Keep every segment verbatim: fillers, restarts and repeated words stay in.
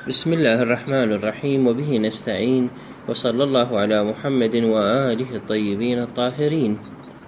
بسم الله الرحمن الرحيم، وبه نستعين، وصلى الله على محمد وآله الطيبين الطاهرين.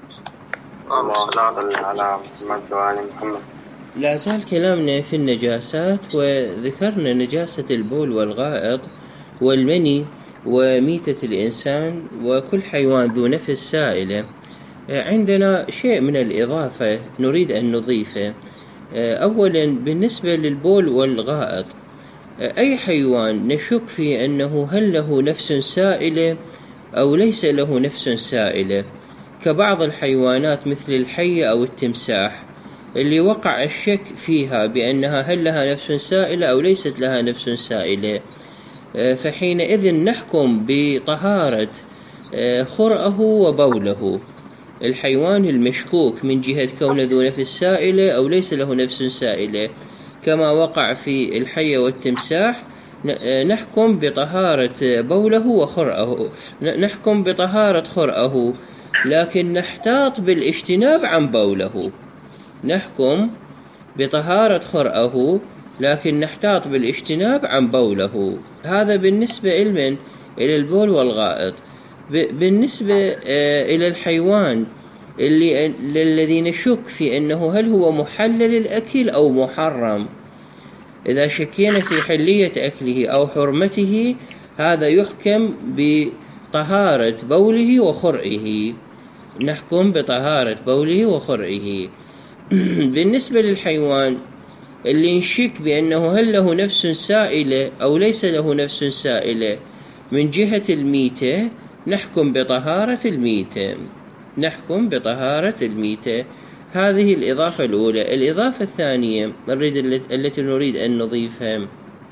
اللهم صل على محمد وآل محمد. لا زال كلامنا في النجاسات، وذكرنا نجاسة البول والغائط والمني وميتة الإنسان وكل حيوان ذو نفس سائلة. عندنا شيء من الإضافة نريد أن نضيفه. أولا بالنسبة للبول والغائط، أي حيوان نشك في أنه هل له نفس سائلة أو ليس له نفس سائلة، كبعض الحيوانات مثل الحية أو التمساح اللي وقع الشك فيها بأنها هل لها نفس سائلة أو ليست لها نفس سائلة، فحينئذ نحكم بطهارة خرأه وبوله الحيوان المشكوك من جهة كون ذو نفس سائلة أو ليس له نفس سائلة، كما وقع في الحية والتمساح. نحكم بطهارة بوله وخرأه، نحكم بطهارة خرأه، لكن نحتاط بالاجتناب عن بوله. نحكم بطهارة خرأه لكن نحتاط بالاجتناب عن بوله. هذا بالنسبة إلمن إلى البول والغائط. بالنسبة إلى الحيوان اللي الذي نشك في أنه هل هو محلل الأكل أو محرم، إذا شكينا في حلية أكله أو حرمته، هذا يحكم بطهارة بوله وخرئه. نحكم بطهارة بوله وخرئه. بالنسبة للحيوان اللي نشك بأنه هل له نفس سائلة أو ليس له نفس سائلة من جهة الميتة، نحكم بطهارة الميتة. نحكم بطهارة الميتة. هذه الإضافة الأولى. الإضافة الثانية التي نريد أن نضيفها،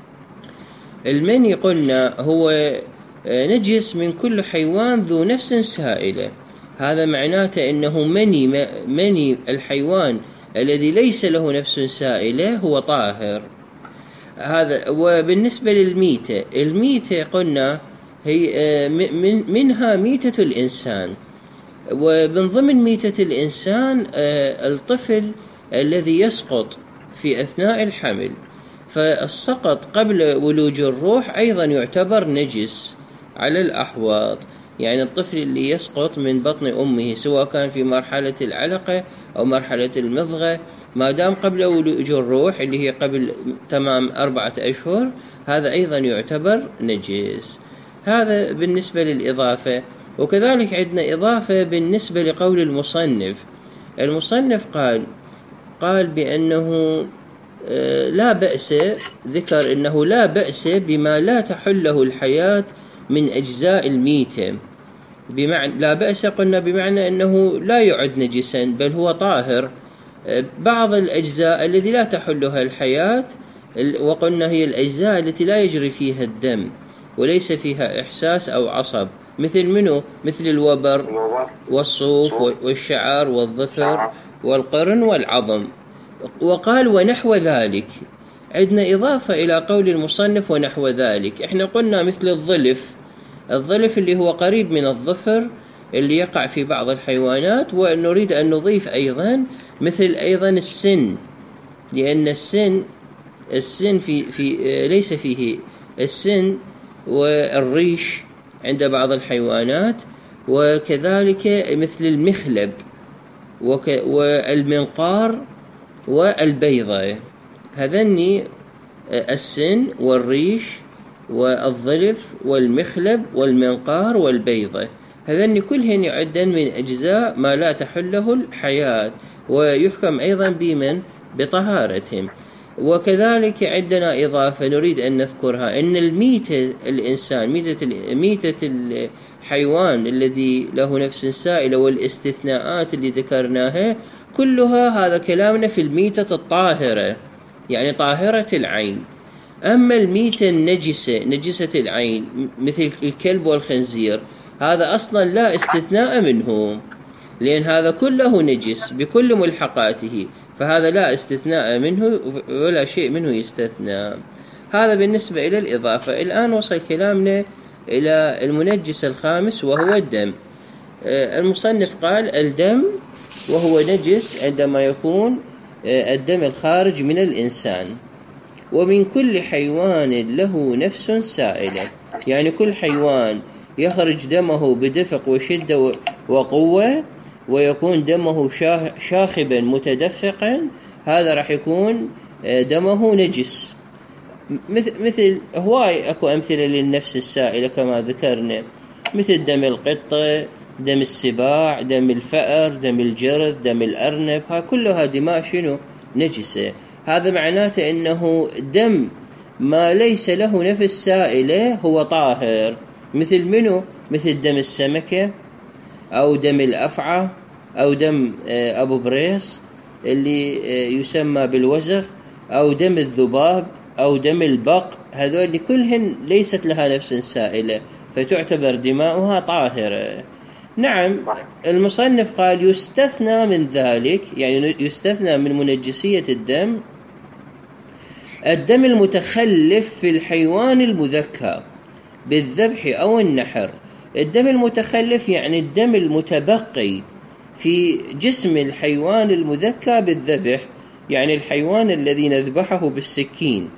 المني قلنا هو نجس من كل حيوان ذو نفس سائلة. هذا معناته أنه مني مني الحيوان الذي ليس له نفس سائلة هو طاهر. هذا. وبالنسبة للميتة، الميتة قلنا هي من منها ميتة الإنسان، ومن ضمن ميتة الإنسان الطفل الذي يسقط في أثناء الحمل، فالسقط قبل ولوج الروح أيضا يعتبر نجس على الأحواض. يعني الطفل اللي يسقط من بطن أمه سواء كان في مرحلة العلقة أو مرحلة المضغة، ما دام قبل ولوج الروح اللي هي قبل تمام أربعة أشهر، هذا أيضا يعتبر نجس. هذا بالنسبة للإضافة. وكذلك عندنا إضافة بالنسبة لقول المصنف. المصنف قال قال بأنه لا بأس، ذكر أنه لا بأس بما لا تحله الحياة من أجزاء الميتة. بمعنى لا بأس قلنا بمعنى أنه لا يعد نجسا بل هو طاهر. بعض الأجزاء التي لا تحلها الحياة، وقلنا هي الأجزاء التي لا يجري فيها الدم وليس فيها إحساس أو عصب، مثل منه مثل الوبر والصوف والشعر والظفر والقرن والعظم. وقال ونحو ذلك. عندنا إضافة إلى قول المصنف ونحو ذلك. احنا قلنا مثل الظلف، الظلف اللي هو قريب من الظفر اللي يقع في بعض الحيوانات. ونريد أن نضيف أيضا مثل أيضا السن، لأن السن السن في في ليس فيه السن والريش عند بعض الحيوانات، وكذلك مثل المخلب والمنقار والبيضة. هذني السن والريش والظلف والمخلب والمنقار والبيضة، هذني كلهن يعدن من أجزاء ما لا تحله الحياة، ويحكم أيضا بمن بطهارتهم. وكذلك عندنا إضافة نريد أن نذكرها، أن الميتة الإنسان ميتة ميتة الحيوان الذي له نفس سائلة والاستثناءات اللي ذكرناها كلها، هذا كلامنا في الميتة الطاهرة، يعني طاهرة العين. أما الميتة النجسة نجسة العين مثل الكلب والخنزير، هذا أصلا لا استثناء منه، لأن هذا كله نجس بكل ملحقاته، فهذا لا استثناء منه ولا شيء منه يستثنى. هذا بالنسبة إلى الإضافة. الآن وصل كلامنا إلى المنجس الخامس وهو الدم. المصنف قال الدم وهو نجس عندما يكون الدم الخارج من الإنسان. ومن كل حيوان له نفس سائلة، يعني كل حيوان يخرج دمه بدفق وشدة وقوة ويكون دمه شاخبا متدفقا، هذا راح يكون دمه نجس. مثل مثل هواي اكو امثله للنفس السائله كما ذكرنا، مثل دم القطه، دم السباع، دم الفأر، دم الجرذ، دم الارنب، ها كلها دماء شنو؟ نجسه. هذا معناته انه دم ما ليس له نفس سائله هو طاهر. مثل منه؟ مثل دم السمكه او دم الافعى او دم ابو بريس اللي يسمى بالوزغ، او دم الذباب أو دم البق، هذول كلهن ليست لها نفس سائلة فتعتبر دماؤها طاهرة. نعم، المصنف قال يستثنى من ذلك، يعني يستثنى من منجسية الدم الدم المتخلف في الحيوان المذكى بالذبح أو النحر. الدم المتخلف يعني الدم المتبقي في جسم الحيوان المذكى بالذبح، يعني الحيوان الذي نذبحه بالسكين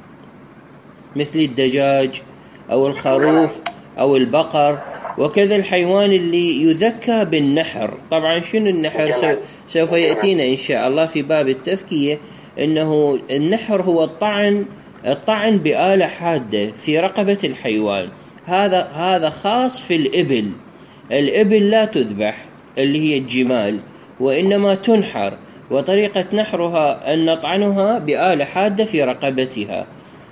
مثل الدجاج أو الخروف أو البقر، وكذا الحيوان اللي يذكى بالنحر. طبعا شنو النحر؟ سوف يأتينا إن شاء الله في باب التذكية أنه النحر هو الطعن الطعن بآلة حادة في رقبة الحيوان. هذا هذا خاص في الإبل. الإبل لا تذبح اللي هي الجمال، وإنما تنحر، وطريقة نحرها أن نطعنها بآلة حادة في رقبتها.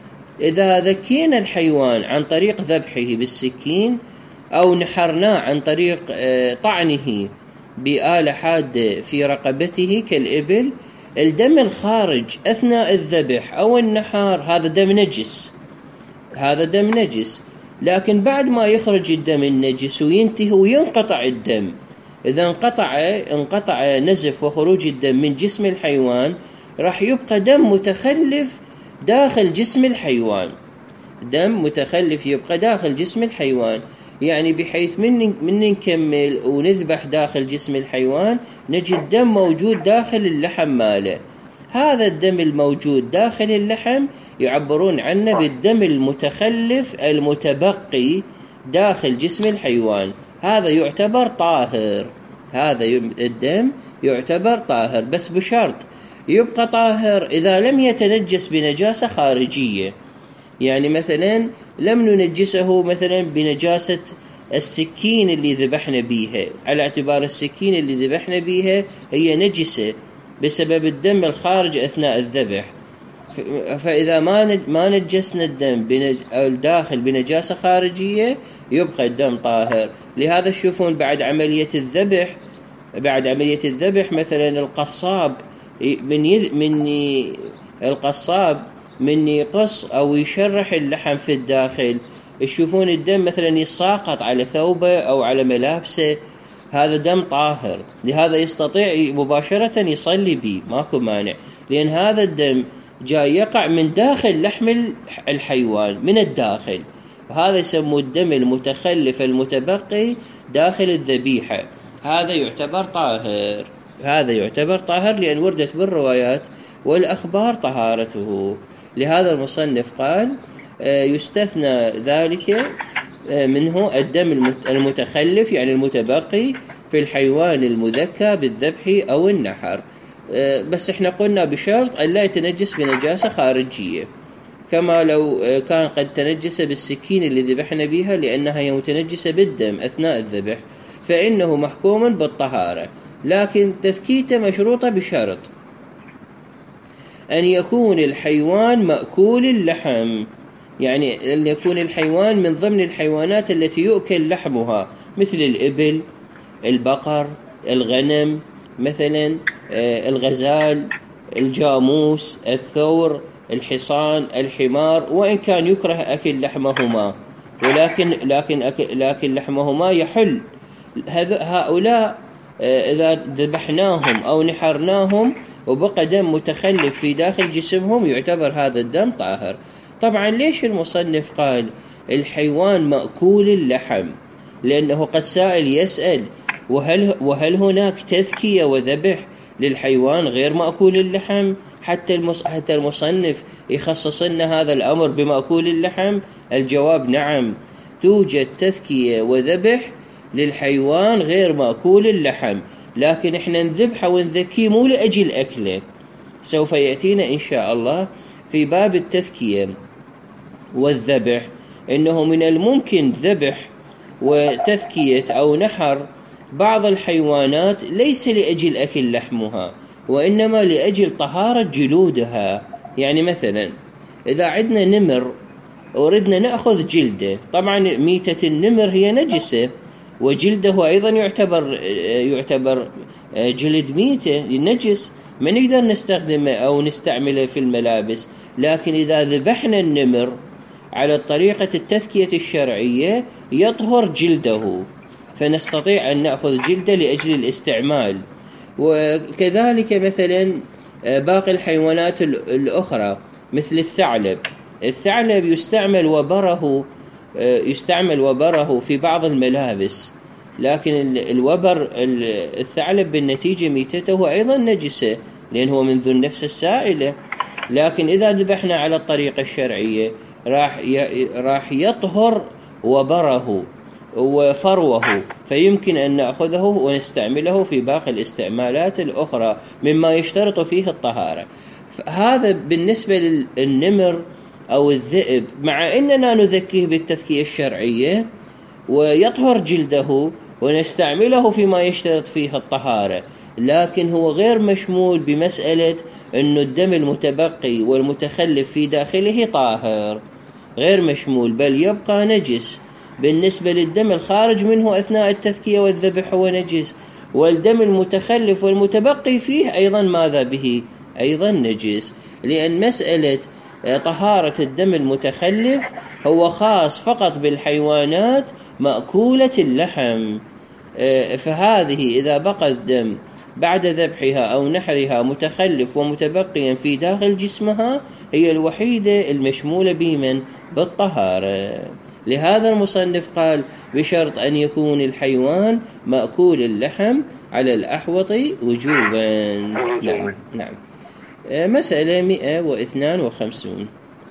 إذا ذكينا الحيوان عن طريق ذبحه بالسكين أو نحرناه عن طريق طعنه بآلة حادة في رقبته كالإبل، الدم الخارج أثناء الذبح أو النحار هذا دم نجس، هذا دم نجس. لكن بعد ما يخرج الدم النجس وينتهي وينقطع الدم، إذا انقطع انقطع نزف وخروج الدم من جسم الحيوان، راح يبقى دم متخلف داخل جسم الحيوان. دم متخلف يبقى داخل جسم الحيوان، يعني بحيث من من نكمل ونذبح داخل جسم الحيوان نجد دم موجود داخل اللحم ماله. هذا الدم الموجود داخل اللحم يعبرون عنه بالدم المتخلف المتبقي داخل جسم الحيوان، هذا يعتبر طاهر. هذا الدم يعتبر طاهر، بس بشرط يبقى طاهر إذا لم يتنجس بنجاسة خارجية. يعني مثلا لم ننجسه مثلا بنجاسة السكين اللي ذبحنا بيها، على اعتبار السكين اللي ذبحنا بيها هي نجسة بسبب الدم الخارج أثناء الذبح، فإذا ما ما نجسنا الدم الداخل بنجاسة خارجية يبقى الدم طاهر. لهذا تشوفون بعد عملية الذبح بعد عملية الذبح مثلا القصاب من يذ من القصاب من يقص أو يشرح اللحم في الداخل، تشوفون الدم مثلا يساقط على ثوبه أو على ملابسه، هذا دم طاهر. لهذا يستطيع مباشرة يصلي به، ماكو مانع، لأن هذا الدم جاي يقع من داخل لحم الحيوان من الداخل، وهذا يسموه الدم المتخلف المتبقي داخل الذبيحة، هذا يعتبر طاهر. هذا يعتبر طاهر لأن وردت بالروايات والأخبار طهارته. لهذا المصنف قال يستثنى ذلك منه الدم المتخلف يعني المتبقي في الحيوان المذكى بالذبح أو النحر، بس احنا قلنا بشرط أن لا يتنجس بنجاسة خارجية، كما لو كان قد تنجس بالسكين اللي ذبحنا بها لأنها هي متنجسة بالدم أثناء الذبح فإنه محكوم بالطهارة. لكن تذكيته مشروطة بشرط أن يكون الحيوان مأكول اللحم، يعني أن يكون الحيوان من ضمن الحيوانات التي يؤكل لحمها، مثل الإبل، البقر، الغنم، مثلا الغزال، الجاموس، الثور، الحصان، الحمار، وإن كان يكره أكل لحمهما، ولكن لكن أكل لكن لحمهما يحل. هؤلاء إذا ذبحناهم أو نحرناهم وبقى دم متخلف في داخل جسمهم يعتبر هذا الدم طاهر. طبعا ليش المصنف قال الحيوان مأكول اللحم؟ لأنه قد سائل يسأل وهل, وهل هناك تذكية وذبح للحيوان غير مأكول اللحم؟ حتى حتى المصنف يخصص لنا هذا الأمر بمأكول اللحم؟ الجواب نعم، توجد تذكية وذبح للحيوان غير مأكول اللحم، لكن احنا نذبحه ونذكيه مو لأجل أكله. سوف يأتينا إن شاء الله في باب التذكية والذبح إنه من الممكن ذبح وتذكية أو نحر بعض الحيوانات ليس لأجل أكل لحمها، وإنما لأجل طهارة جلودها. يعني مثلا إذا عندنا نمر وردنا نأخذ جلده، طبعا ميتة النمر هي نجسة وجلده أيضا يعتبر يعتبر جلد ميتة نجس، ما نقدر نستخدمه أو نستعمله في الملابس. لكن إذا ذبحنا النمر على طريقة التذكية الشرعية يطهر جلده، فنستطيع أن نأخذ جلده لأجل الاستعمال. وكذلك مثلا باقي الحيوانات الأخرى مثل الثعلب، الثعلب يستعمل وبره يستعمل وبره في بعض الملابس، لكن الوبر الثعلب بالنتيجة ميتته أيضا نجسة لأنه من ذو النفس السائلة. لكن إذا ذبحنا على الطريقة الشرعية راح راح يطهر وبره وفروه، فيمكن أن نأخذه ونستعمله في باقي الاستعمالات الأخرى مما يشترط فيه الطهارة. هذا بالنسبة للنمر أو الذئب، مع أننا نذكيه بالتذكية الشرعية ويطهر جلده ونستعمله فيما يشترط فيه الطهارة، لكن هو غير مشمول بمسألة أن الدم المتبقي والمتخلف في داخله طاهر، غير مشمول، بل يبقى نجس. بالنسبة للدم الخارج منه أثناء التذكية والذبح هو نجس، والدم المتخلف والمتبقي فيه أيضا ماذا به؟ أيضا نجس، لأن مسألة طهارة الدم المتخلف هو خاص فقط بالحيوانات مأكولة اللحم، فهذه إذا بقى الدم بعد ذبحها أو نحرها متخلف ومتبقيا في داخل جسمها هي الوحيدة المشمولة بمن؟ بالطهارة. لهذا المصنف قال بشرط أن يكون الحيوان مأكول اللحم على الأحوط وجوبا. نعم, نعم. مسألة مئة واثنان وخمسون.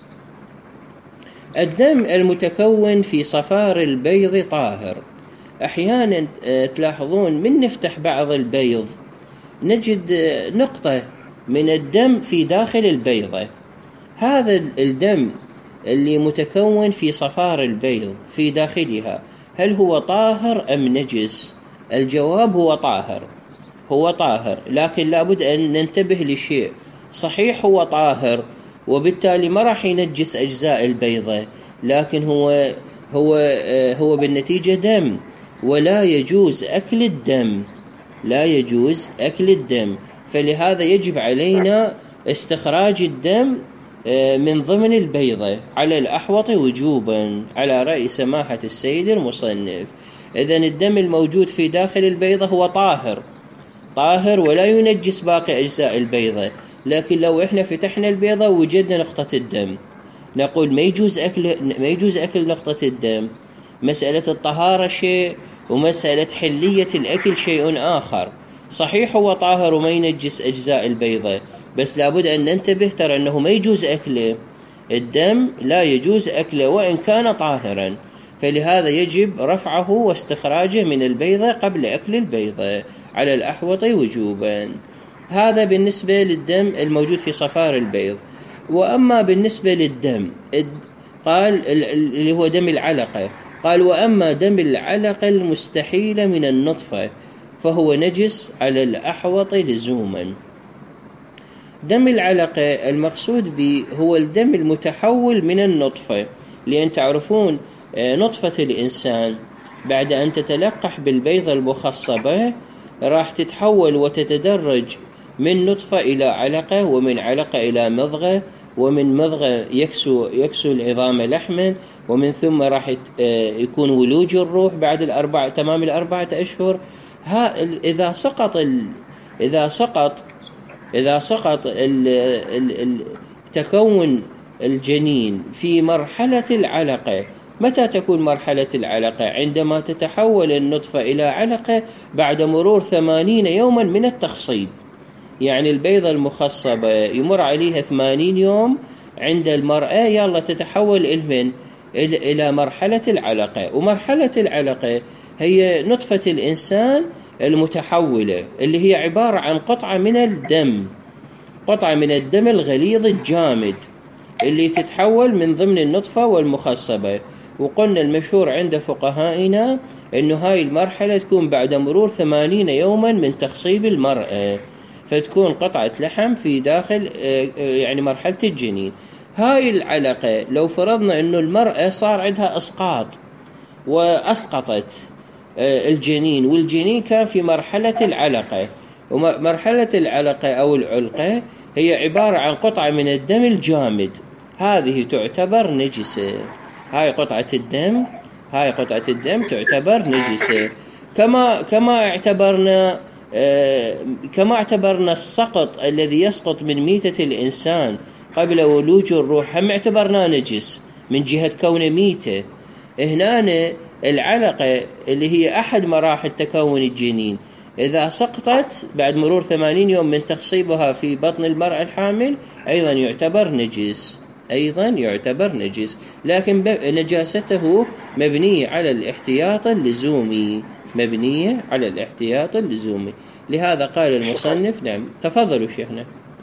الدم المتكون في صفار البيض طاهر. أحيانا تلاحظون من نفتح بعض البيض نجد نقطة من الدم في داخل البيضة، هذا الدم اللي متكون في صفار البيض في داخلها هل هو طاهر أم نجس؟ الجواب هو طاهر، هو طاهر، لكن لابد أن ننتبه لشيء. صحيح هو طاهر وبالتالي ما راح ينجس أجزاء البيضة، لكن هو هو هو بالنتيجة دم، ولا يجوز أكل الدم، لا يجوز أكل الدم. فلهذا يجب علينا استخراج الدم من ضمن البيضة على الأحوط وجوبا على رأي سماحة السيد المصنف. إذن الدم الموجود في داخل البيضة هو طاهر، طاهر ولا ينجس باقي أجزاء البيضة، لكن لو إحنا فتحنا البيضة وجدنا نقطة الدم نقول ما يجوز أكل ما يجوز أكل نقطة الدم. مسألة الطهارة شيء ومسألة حلية الأكل شيء آخر. صحيح هو طاهر وما ينجس أجزاء البيضة، بس لابد أن ننتبه ترى أنه ما يجوز أكله، الدم لا يجوز أكله وإن كان طاهرا، فلهذا يجب رفعه واستخراجه من البيضة قبل أكل البيضة على الأحوط وجوبا. هذا بالنسبة للدم الموجود في صفار البيض. وأما بالنسبة للدم قال اللي هو دم العلقة، قال وأما دم العلقة المستحيلة من النطفة فهو نجس على الأحوط لزوما. دم العلقة المقصود به هو الدم المتحول من النطفة، لأن تعرفون نطفة الإنسان بعد أن تتلقح بالبيضة المخصبة راح تتحول وتتدرج من نطفة إلى علقة، ومن علقة إلى مضغة، ومن مضغة يكسو, يكسو العظام لحما، ومن ثم راح يكون ولوج الروح بعد الأربع تمام الأربعة أشهر. ها إذا سقط ال إذا سقط إذا سقط ال ال ال تكون الجنين في مرحلة العلقة. متى تكون مرحلة العلقة؟ عندما تتحول النطفة إلى علقة بعد مرور ثمانين يوما من التخصيب. يعني البيضة المخصبة يمر عليها ثمانين يوم عند المرأة، يلا تتحول إلمن إلى مرحلة العلقة. ومرحلة العلقة هي نطفة الإنسان المتحولة، اللي هي عبارة عن قطعة من الدم، قطعة من الدم الغليظ الجامد اللي تتحول من ضمن النطفة والمخصبة. وقلنا المشهور عند فقهائنا أنه هاي المرحلة تكون بعد مرور ثمانين يوما من تخصيب المرأة، فتكون قطعة لحم في داخل يعني مرحلة الجنين. هاي العلقة لو فرضنا أنه المرأة صار عندها إسقاط وأسقطت الجنين، والجنين كان في مرحلة العلقة، ومرحلة العلقة أو العلقة هي عبارة عن قطعة من الدم الجامد، هذه تعتبر نجسة. هاي قطعة الدم هاي قطعة الدم تعتبر نجسة. كما كما اعتبرنا آه كما اعتبرنا السقط الذي يسقط من ميتة الإنسان قبل ولوج الروح، هم اعتبرناه نجس من جهة كونه ميتة. هنا العلقة اللي هي أحد مراحل تكون الجنين إذا سقطت بعد مرور ثمانين يوم من تخصيبها في بطن المرأة الحامل أيضا يعتبر نجس، أيضا يعتبر نجس، لكن نجاسته مبنية على الاحتياط اللزومي، مبنية على الاحتياط اللزومي. لهذا قال المصنف. نعم تفضلوا شيخنا.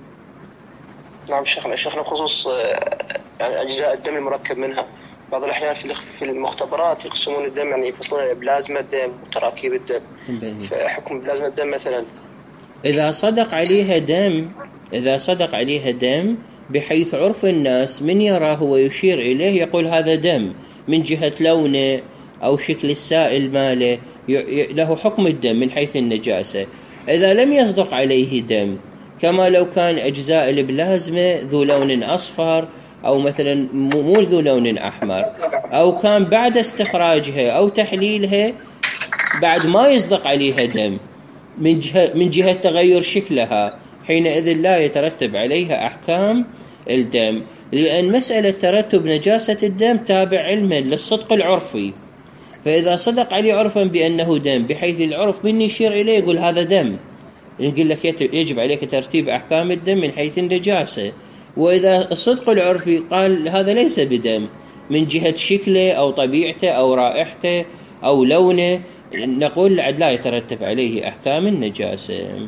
نعم شيخنا. شيخنا بخصوص يعني أجزاء الدم المركب منها، بعض الأحيان في المختبرات يقسمون الدم، يعني يفصلون بلازما الدم وتراكيب الدم. فحكم بلازما الدم مثلا إذا صدق عليها دم إذا صدق عليها دم بحيث عرف الناس من يراه ويشير إليه يقول هذا دم من جهة لونه أو شكل السائل ماله، له حكم الدم من حيث النجاسة. إذا لم يصدق عليه دم، كما لو كان أجزاء البلازما ذو لون أصفر أو مثلا مو ذو لون أحمر، أو كان بعد استخراجها أو تحليلها بعد ما يصدق عليها دم من جهة, من جهة تغير شكلها، حينئذ لا يترتب عليها أحكام الدم، لأن مسألة ترتب نجاسة الدم تابع علما للصدق العرفي. فإذا صدق عليه عرفا بأنه دم بحيث العرف من يشير إليه يقول هذا دم، يقول لك يجب عليك ترتيب أحكام الدم من حيث النجاسة. وإذا الصدق العرفي قال هذا ليس بدم من جهة شكله أو طبيعته أو رائحته أو لونه، نقول لا يترتب عليه أحكام النجاسة.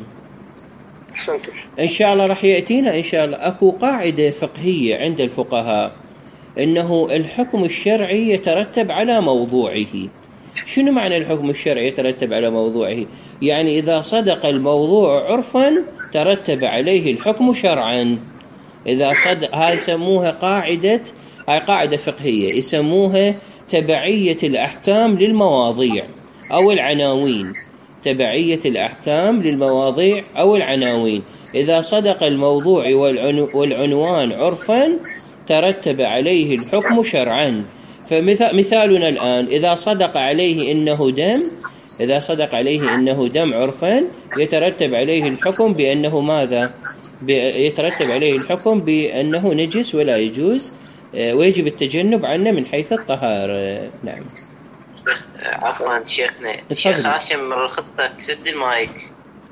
إن شاء الله رح يأتينا إن شاء الله أكو قاعدة فقهية عند الفقهاء إنه الحكم الشرعي يترتب على موضوعه. شنو معنى الحكم الشرعي يترتب على موضوعه؟ يعني إذا صدق الموضوع عرفا ترتب عليه الحكم شرعا. إذا صدق، هاي يسموها قاعدة هاي قاعدة فقهية يسموها تبعية الأحكام للمواضيع أو العناوين، تبعية الأحكام للمواضيع أو العناوين. إذا صدق الموضوع والعنوان عرفا ترتب عليه الحكم شرعا. فمثالنا الآن إذا صدق عليه إنه دم إذا صدق عليه إنه دم عرفا يترتب عليه الحكم بأنه ماذا؟ يترتب عليه الحكم بأنه نجس ولا يجوز ويجب التجنب عنه من حيث الطهارة. نعم. عفوا شيخنا، الشيخ هاشم من رخصتك سد المايك.